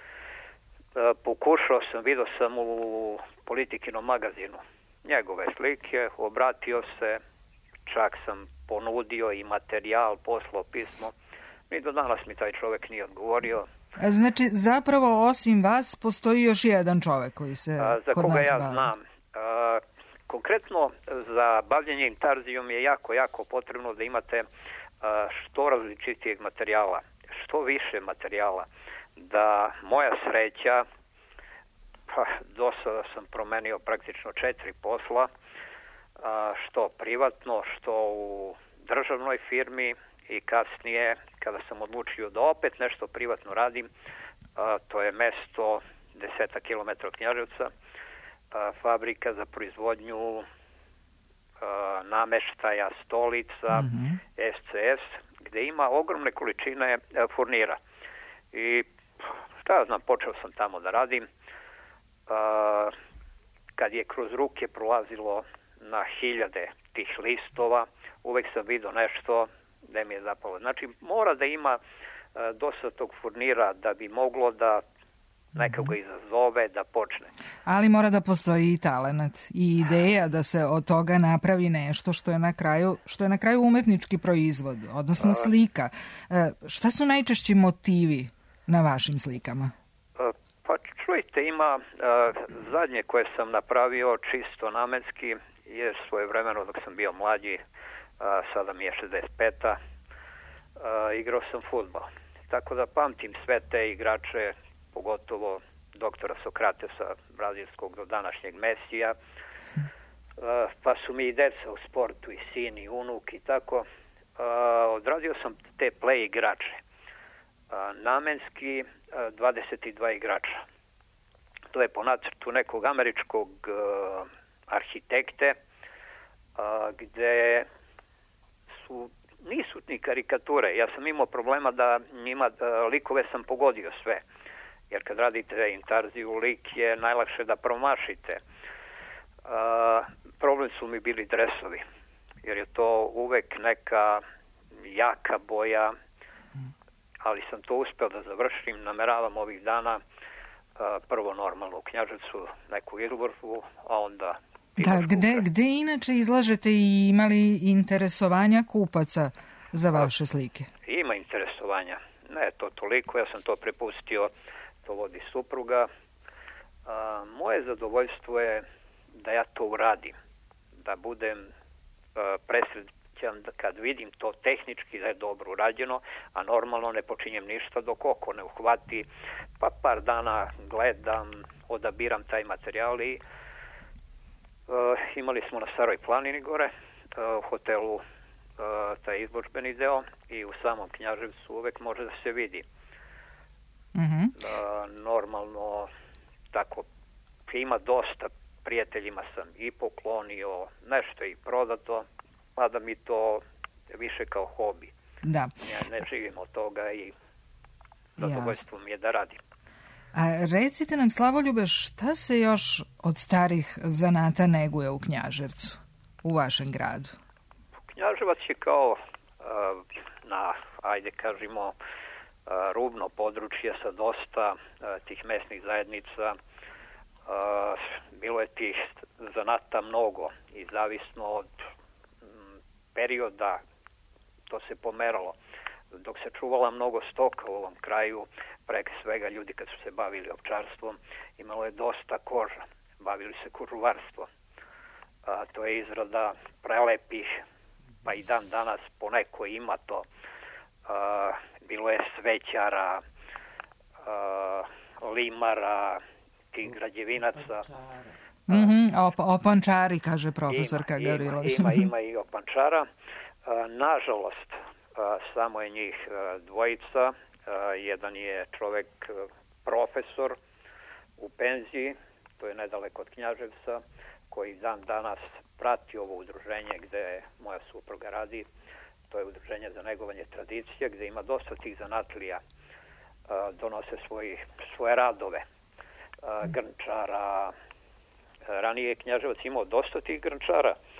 Pokušao sam, vidio sam u Politikinom magazinu njegove slike, obratio se, čak sam ponudio i materijal, poslao pismo. I do danas mi taj čovjek nije odgovorio. Znači, zapravo, osim vas, postoji još jedan čovjek koji se a, za kod koga nas ja bavi. znam. A, konkretno, za bavljenje intarzijom je jako, jako potrebno da imate a, što različitijeg materijala, što više materijala. Da moja sreća, pa, do sada sam promenio praktično četiri posla, a, što privatno, što u državnoj firmi, i kasnije, kada sam odlučio da opet nešto privatno radim, a, to je mesto deseta kilometra od Knjaževca, a, fabrika za proizvodnju a, nameštaja, stolica, mm-hmm. S C S, gde ima ogromne količine a, furnira. I šta ja znam, počeo sam tamo da radim. A, kad je kroz ruke prolazilo na hiljade tih listova, uvek sam vidio nešto da mi je zapalo. Znači, mora da ima uh, dosta tog furnira da bi moglo da nekoga izazove, da počne. Ali mora da postoji i talenat i ideja da se od toga napravi nešto što je na kraju, što je na kraju umetnički proizvod, odnosno slika. Uh, šta su najčešći motivi na vašim slikama? Uh, pa čujte, ima uh, zadnje koje sam napravio čisto namenski, jer svojevremeno dok sam bio mlađi, Uh, sada mi je šezdeset peta Uh, igrao sam fudbal. Tako da pamtim sve te igrače, pogotovo doktora Sokratesa, brazilskog do današnjeg Mesija. Uh, pa su mi i deca u sportu, i sin, i unuk, i tako. Uh, odradio sam te play igrače. Uh, namenski uh, dvadeset dva igrača. To je po nacrtu nekog američkog uh, arhitekte, uh, gde su, nisu ni karikature. Ja sam imao problema da njima da likove sam pogodio sve. Jer kad radite intarziju, lik je najlakše da promašite. Uh, problem su mi bili dresovi. Jer je to uvek neka jaka boja, ali sam to uspeo da završim. Nameravam ovih dana uh, prvo normalno u Knjaževcu, neku izložbu, a onda Da, gde, gde inače izlažete i imali interesovanja kupaca za vaše slike? Ima interesovanja. Ne to toliko, ja sam to prepustio, to vodi supruga. A, moje zadovoljstvo je da ja to uradim, da budem presrećan kad vidim to tehnički da je dobro urađeno, a normalno ne počinjem ništa dok oko ne uhvati, pa par dana gledam, odabiram taj materijal i uh, imali smo na Staroj planini gore, uh, u hotelu uh, taj izložbeni deo i u samom Knjaževcu uvek može da se vidi. Mm-hmm. Uh, normalno tako ima dosta, prijateljima sam i poklonio, nešto i prodato, mada mi to više kao hobi. Da. Ja ne živim od toga i zadovoljstvo mi je da radim. A recite nam, Slavoljube, šta se još od starih zanata neguje u Knjaževcu, u vašem gradu? Knjaževac je kao uh, na, ajde kažemo, uh, rubno područje sa dosta uh, tih mesnih zajednica. Uh, bilo je tih zanata mnogo i zavisno od m, perioda to se pomeralo. Dok se čuvala mnogo stoka u ovom kraju, prek svega ljudi kad su se bavili ovčarstvom, imalo je dosta koža, bavili se kožuvarstvom. A, to je izrada prelepih, pa i dan danas poneko ima to. A, bilo je svećara, a, limara, tih građevinaca. Mm-hmm, op, opančari, kaže profesorka ima, Gavrilović. Ima, ima, ima i opančara. A, nažalost, a, samo je njih a, dvojica. A, jedan je čovek a, profesor u penziji, to je nedaleko od Knjaževca, koji dan danas prati ovo udruženje gde moja supruga radi. To je udruženje za negovanje tradicije, gde ima dosta tih zanatlija. A, donose svoji, svoje radove. A, grnčara. Ranije je Knjaževac imao dosta tih grnčara. E,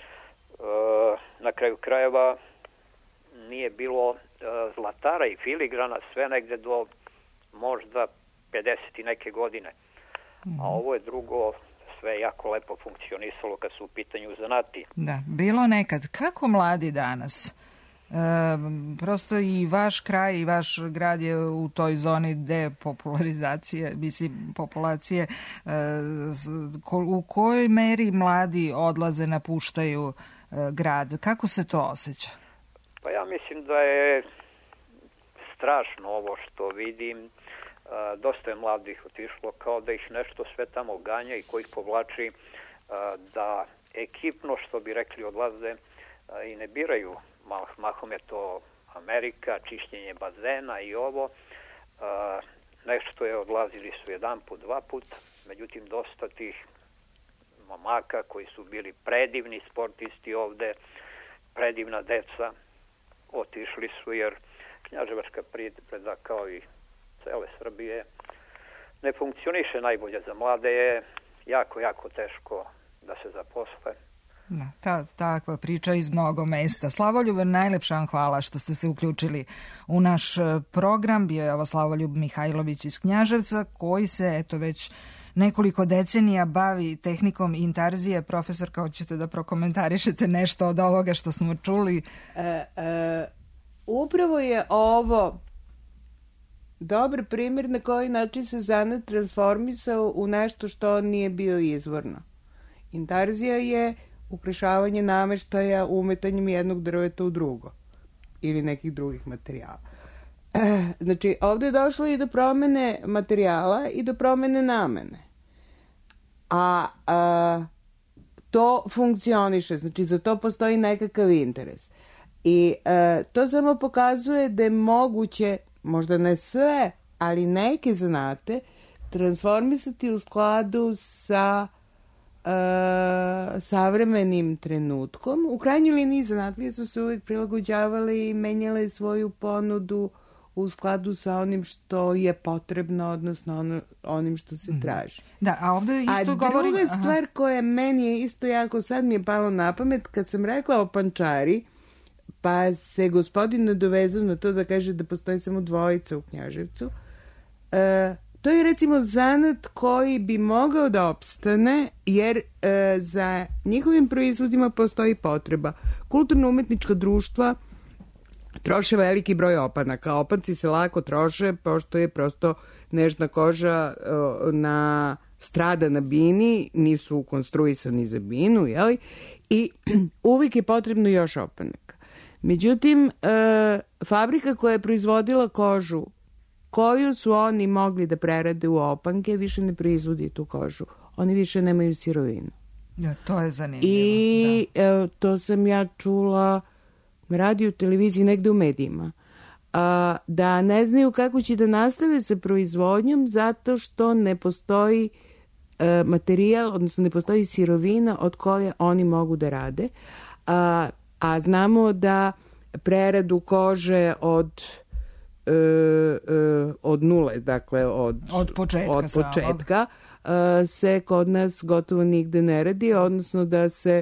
na kraju krajeva nije bilo e, zlatara i filigrana sve negde do možda pedeset i neke godine. A ovo je drugo, sve jako lepo funkcionisalo kad su u pitanju zanati. Da, bilo nekad. Kako mladi danas? E, prosto i vaš kraj i vaš grad je u toj zoni depopularizacije, mislim, populacije. E, u kojoj meri mladi odlaze, napuštaju e, grad? Kako se to osjeća? Pa ja mislim da je strašno ovo što vidim. E, dosta je mladih otišlo, kao da ih nešto sve tamo ganja i koji ih povlači e, da ekipno, što bi rekli, odlaze e, i ne biraju. Mahom je to Amerika, čišćenje bazena i ovo. Uh, nešto je odlazili su jedan put, dva put, međutim dosta tih momaka koji su bili predivni sportisti ovde, predivna deca, otišli su jer Knjaževačka privreda kao i cele Srbije ne funkcioniše najbolje za mlade, je jako, jako teško da se zaposle. Da, ta, takva priča iz mnogo mesta. Slavoljube, najlepša vam hvala što ste se uključili u naš program. Bio je ovo Slavoljub Mihajlović iz Knjaževca, koji se eto već nekoliko decenija bavi tehnikom intarzije. Profesorka, hoćete da prokomentarišete nešto od ovoga što smo čuli? E, e, upravo je ovo dobar primjer na koji način se zanat transformisao u nešto što on nije bio izvorno. Intarzija je ukrašavanje nameštaja umetanjem jednog drveta u drugo ili nekih drugih materijala. Znači, ovdje je došlo i do promene materijala i do promene namene. A, a to funkcioniše, znači za to postoji nekakav interes. I a, to samo pokazuje da je moguće, možda ne sve, ali neke zanate, transformisati u skladu sa Uh, savremenim trenutkom. U krajnjoj liniji zanatlije su se uvijek prilagođavali i menjale svoju ponudu u skladu sa onim što je potrebno, odnosno ono, onim što se traži. Da, a ovdje isto a govori... druga stvar koja meni je isto jako, sad mi je palo na pamet, kad sam rekla o pančari, pa se gospodin nadovezao na to da kaže da postoji samo dvojica u Knjaževcu, uh, to je recimo zanat koji bi mogao da opstane jer e, za njihovim proizvodima postoji potreba. Kulturno-umetnička društva troše veliki broj opanaka. Opanci se lako troše pošto je prosto nežna koža e, na strada na bini, nisu konstruisani za binu, jeli? I uvijek je potrebno još opanaka. Međutim, e, fabrika koja je proizvodila kožu, koju su oni mogli da prerade u opanke, više ne proizvodi tu kožu. Oni više nemaju sirovinu. Ja, to je zanimljivo. I da. e, to sam ja čula na radiju, televiziji, negde u medijima. A, da ne znaju kako će da nastave sa proizvodnjom zato što ne postoji e, materijal, odnosno ne postoji sirovina od koje oni mogu da rade. A, a znamo da preradu kože od e, e, od nule, dakle od, od početka, od početka e, se kod nas gotovo nigde ne radi, odnosno da se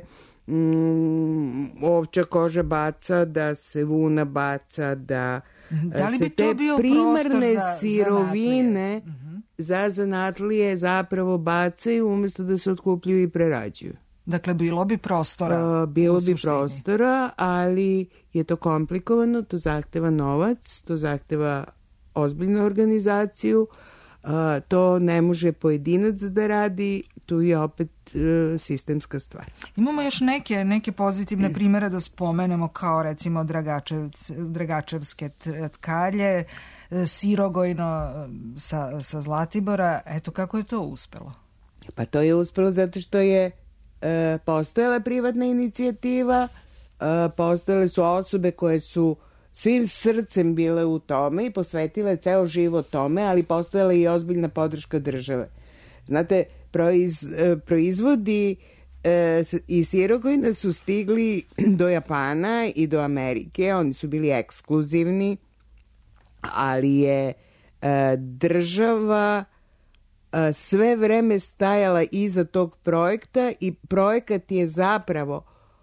mm, ovča koža baca, da se vuna baca, da Da li se bi to te bio primarne prostor za sirovine zanatlije? Uh-huh. za zanatlije zapravo bacaju umjesto da se otkupljuju i prerađuju. Dakle, bilo bi prostora. Uh, bilo bi prostora, ali je to komplikovano, to zahteva novac, to zahteva ozbiljnu organizaciju, uh, to ne može pojedinac da radi, tu je opet uh, sistemska stvar. Imamo još neke, neke pozitivne primjere da spomenemo, kao recimo Dragačev, Dragačevske tkalje, Sirogojno sa, sa Zlatibora. Eto, kako je to uspelo? Pa to je uspelo zato što je e, postojala privatna inicijativa, e, postojale su osobe koje su svim srcem bile u tome i posvetile ceo život tome, ali postojala i ozbiljna podrška države. Znate, proiz, e, proizvodi e, iz Sirogojna su stigli do Japana i do Amerike, oni su bili ekskluzivni, ali je e, država e, sve vreme stajala iza tog projekta i projekat je zapravo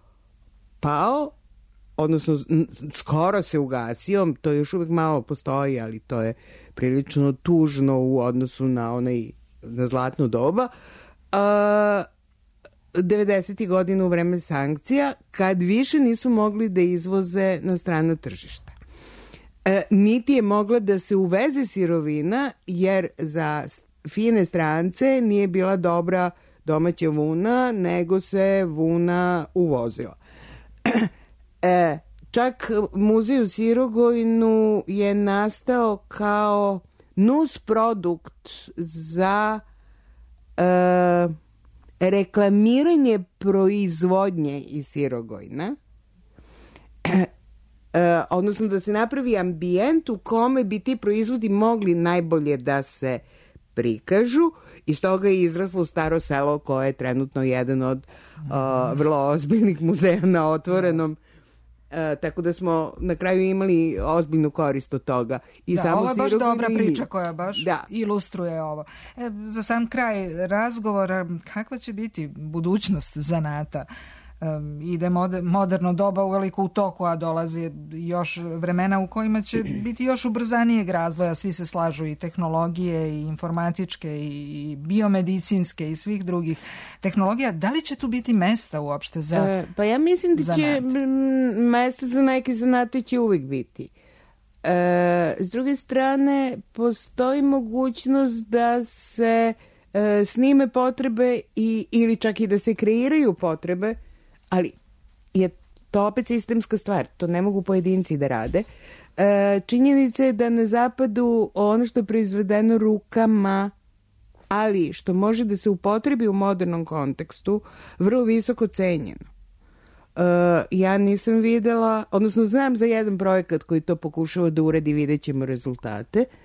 pao, odnosno skoro se ugasio, to još uvijek malo postoji, ali to je prilično tužno u odnosu na onaj na zlatno doba. A, devedesetih godina u vreme sankcija, kad više nisu mogli da izvoze na strano tržište. E, niti je mogla da se uveze sirovina, jer za fine strance nije bila dobra domaća vuna, nego se vuna uvozila. E, čak muzej u Sirogojnu je nastao kao nus produkt za e, reklamiranje proizvodnje iz Sirogojna, e, odnosno da se napravi ambijent u kome bi ti proizvodi mogli najbolje da se prikažu. Iz toga je izraslo Staro selo, koje je trenutno jedan od o, vrlo ozbiljnih muzeja na otvorenom. E, tako da smo na kraju imali ozbiljnu korist od toga. I da, samo ovo je baš Sirogojno dobra i priča koja baš da. ilustruje ovo. E, za sam kraj razgovora, kakva će biti budućnost zanata? Um, ide moder, moderno doba uveliko u toku, a dolazi još vremena u kojima će biti još ubrzanijeg razvoja, svi se slažu, i tehnologije i informatičke i, i biomedicinske i svih drugih tehnologija. Da li će tu biti mesta uopšte za e, pa ja mislim da zanat? će m, mesta za neke zanate će uvijek biti. E, s druge strane, postoji mogućnost da se e, snime potrebe i, ili čak i da se kreiraju potrebe, ali je to opet sistemska stvar, to ne mogu pojedinci da rade. E, činjenica je da na zapadu ono što je proizvedeno rukama, ali što može da se upotrebi u modernom kontekstu, vrlo visoko cenjeno. E, ja nisam videla, odnosno znam za jedan projekat koji to pokušava da uradi, vidjet ćemo rezultate, e,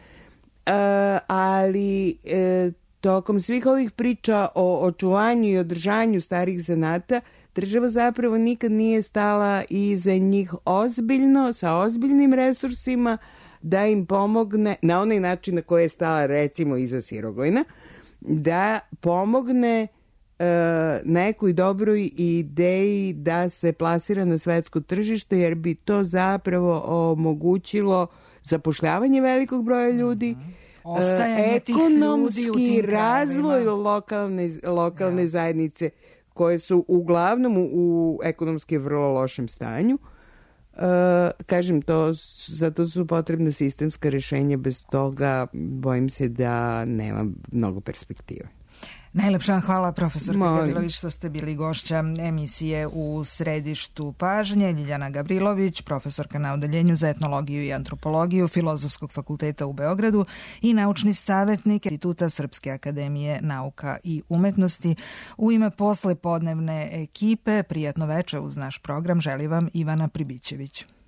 ali e, tokom svih ovih priča o očuvanju i održanju starih zanata, država zapravo nikad nije stala iza njih ozbiljno, sa ozbiljnim resursima, da im pomogne, na onaj način na koji je stala recimo iza Sirogojna, da pomogne e, nekoj dobroj ideji da se plasira na svetsko tržište, jer bi to zapravo omogućilo zapošljavanje velikog broja ljudi, ostajanje e, tih ljudi u tim ekonomski razvoj krajevima. lokalne, lokalne Ja. zajednice, koje su uglavnom u, u ekonomski vrlo lošem stanju. E, kažem, to, zato su potrebne sistemska rješenja, bez toga bojim se da nema mnogo perspektive. Najlepša vam hvala, profesor Molim. Gavrilović, što ste bili gošća emisije U središtu pažnje. Ljiljana Gavrilović, profesorka na odeljenju za etnologiju i antropologiju Filozofskog fakulteta u Beogradu i naučni savjetnik Instituta Srpske akademije nauka i umetnosti. U ime poslepodnevne ekipe, prijatno veče uz naš program, želi vam Ivana Pribićević.